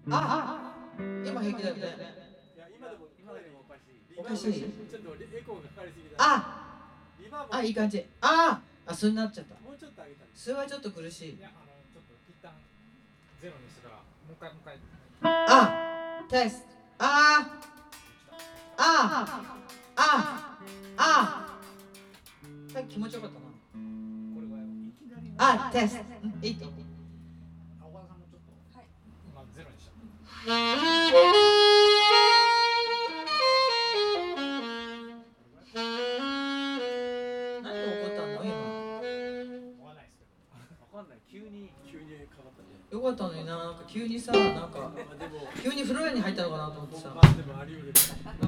あ、今平気だよね。 いや、今でもおかしい。 おかしい。 ちょっとエコーがかかりすぎだ。 あ、いい感じ。あ、そうなっちゃった。 もうちょっと上げた。 それはちょっと苦しい。 いや、ちょっと一旦ゼロにしてから、もう一回。 テスト。さっき気持ちよかったな。 これがいきなり。 テスト。いいと。 岡田さんもちょっと、今ゼロにしちゃった。 何が起こったの今。 わかんないですけど。 わかんない。急に変わったね。 よかったのにな、なんか急にさ、なんか急に風呂屋に入ったのかなと思ってさ。 でもあり得る。